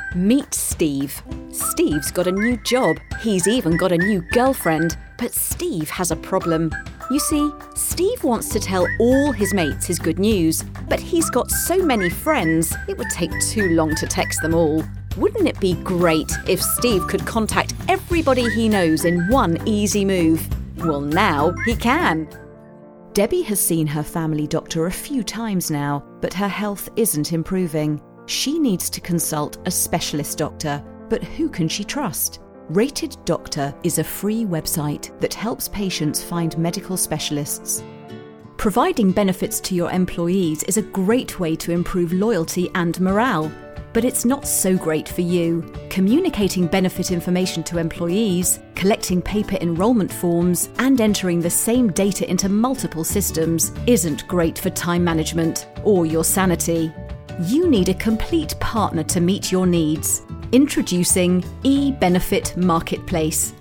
Meet Steve. Steve's got a new job. He's even got a new girlfriend. But Steve has a problem. You see, Steve wants to tell all his mates his good news, but he's got so many friends, it would take too long to text them all. Wouldn't it be great if Steve could contact everybody he knows in one easy move? Well, now he can. Debbie has seen her family doctor a few times now, but her health isn't improving. She needs to consult a specialist doctor, but who can she trust? Rated Doctor is a free website that helps patients find medical specialists. Providing benefits to your employees is a great way to improve loyalty and morale, but it's not so great for you. Communicating benefit information to employees, collecting paper enrolment forms, and entering the same data into multiple systems isn't great for time management or your sanity. You need a complete partner to meet your needs. Introducing eBenefit Marketplace.